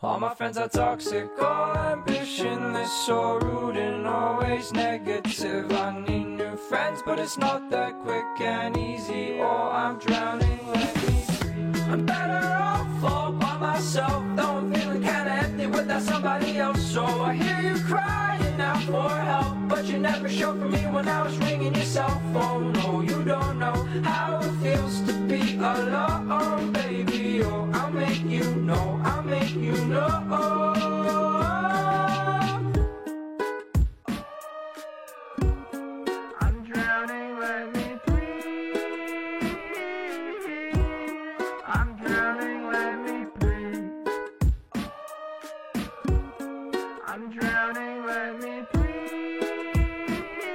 All my friends are toxic, all ambitionless, so rude and always negative. I need new friends, but it's not that quick and easy. Oh, I'm drowning, let me breathe. I'm better off all by myself, though I'm feeling kinda empty without somebody else. So I hear you crying out for help, but you never showed for me when I was ringing your cell phone. No, you don't know how it feels to be alone, baby. Oh, I'll make you know, I'll make you know. I'm drowning, let me breathe. I'm drowning, let me breathe. I'm drowning, let me breathe.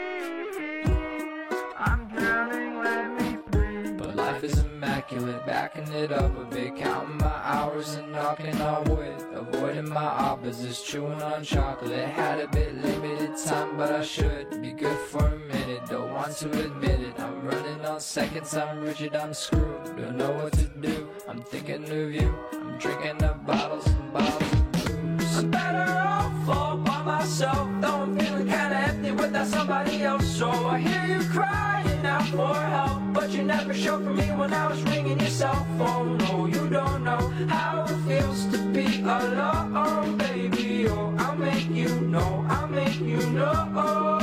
I'm drowning, let me breathe. But life is immaculate, backing it up a bit, counting my hours and knocking on wood, avoiding my opposites, chewing on chocolate. Had a bit limited time, but I should be good for a minute. Don't want to admit it, I'm running on seconds, I'm rigid, I'm screwed. Don't know what to do, I'm thinking of you. I'm drinking up bottles and bottles of booze. I'm better off all by myself, though I'm feeling kinda empty without somebody else. So I hear you crying out for help, but you never showed for me when I was ringing your cell phone. No, you don't know how it feels to be alone, baby. Oh, I'll make you know, I'll make you know.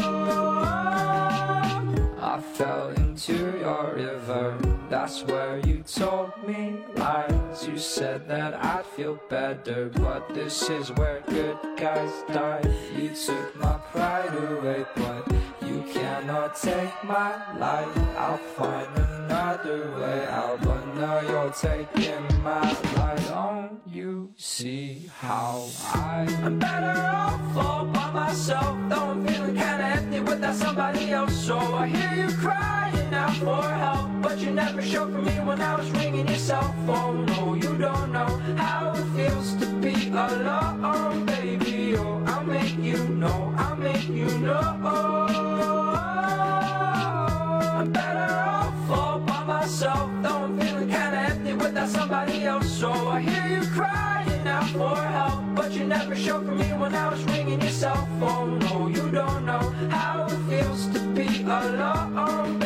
I fell into your river, that's where you told me lies. You said that I'd feel better, but this is where good guys die. You took my pride away, but you cannot take my life. I'll find another way out, but now you're taking my life. Don't you see how I'm better off all by myself, though I'm feeling kinda empty without somebody else. So I hear you crying out for help, but you never showed for me when I was ringing your cell phone. No, you don't know how it feels to be alone, baby. Oh, I'll make you know, I'll make you know. I'm better off all by myself, though I'm feeling kinda empty without somebody else. So I hear you crying out for help, but you never showed for me when I was ringing your cell phone. No, you don't know how it feels to be alone.